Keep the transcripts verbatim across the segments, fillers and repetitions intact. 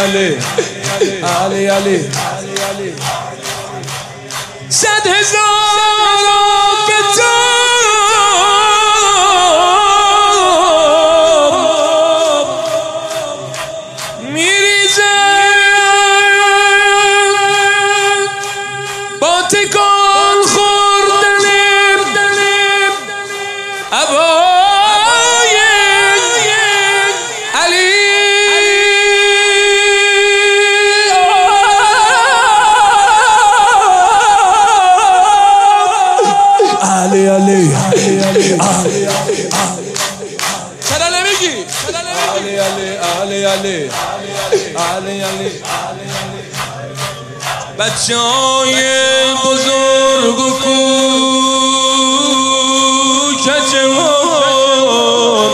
علی علی علی صد هزار کتاب میریزه با تکان خوردنیم عبای علی علی علی علی چرا نمیگی؟ علی علی علی علی علی علی بچه های بزرگ و کوچکمون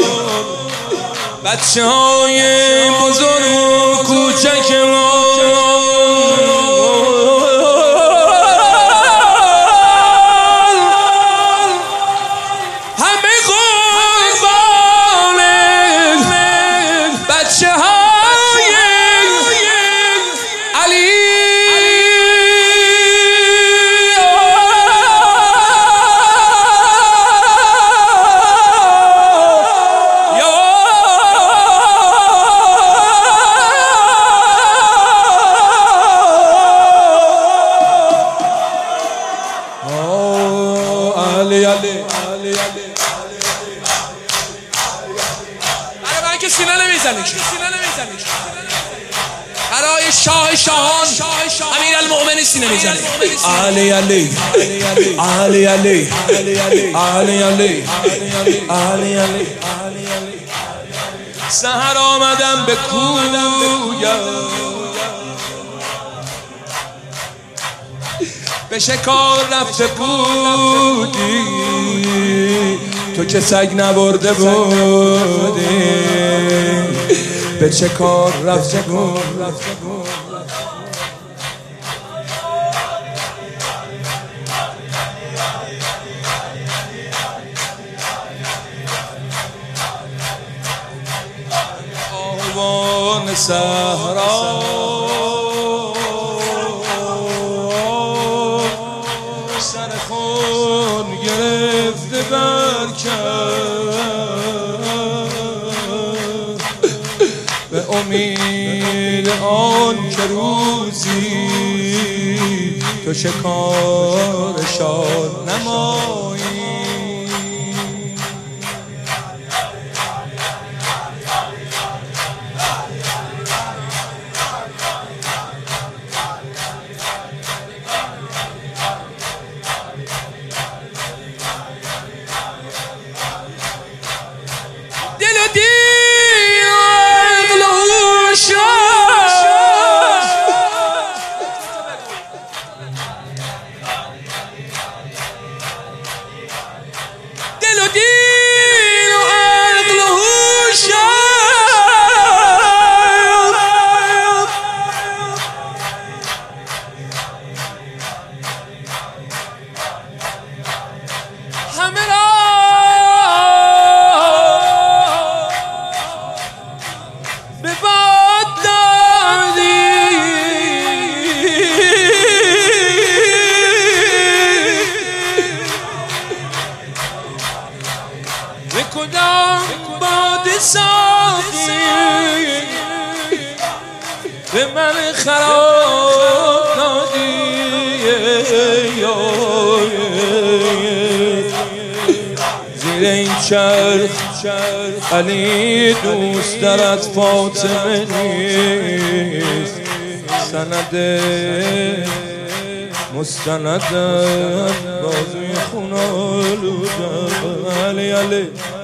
بچه های بزرگ و کوچکمون همه قربان بچه های علی علی علی علی علی برای من که سینه نمیزنیش برای شاه شاهان امیر المؤمنین سینه میزنی علی علی علی علی علی علی علی علی سحر آمدم به کویم به شکار رفته بودی تو که سگ نبرده بودی به چه کار رفته بودی آوان صحرا سر خون گرفته برکرد به امید آن که روزی تو شکارشان نمایی همه را به باد دادی به کدام باد صافی به من خراب دادی زیر این چرخ علی دوست دارد فاطمه نیست سند مستند بازوی خون آلودم علی علی